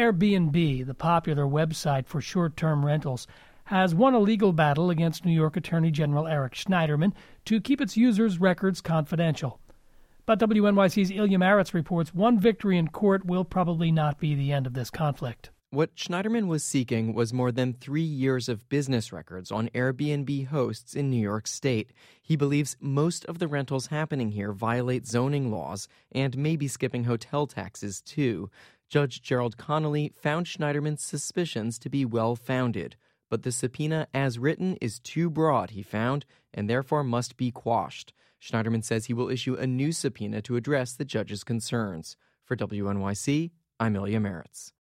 Airbnb, the popular website for short-term rentals, has won a legal battle against New York Attorney General Eric Schneiderman to keep its users' records confidential. But WNYC's Ilya Maritz reports one victory in court will probably not be the end of this conflict. What Schneiderman was seeking was more than 3 years of business records on Airbnb hosts in New York State. He believes most of the rentals happening here violate zoning laws and may be skipping hotel taxes, too. Judge Gerald Connolly found Schneiderman's suspicions to be well-founded, but the subpoena as written is too broad, he found, and therefore must be quashed. Schneiderman says he will issue a new subpoena to address the judge's concerns. For WNYC, I'm Ilya Maritz.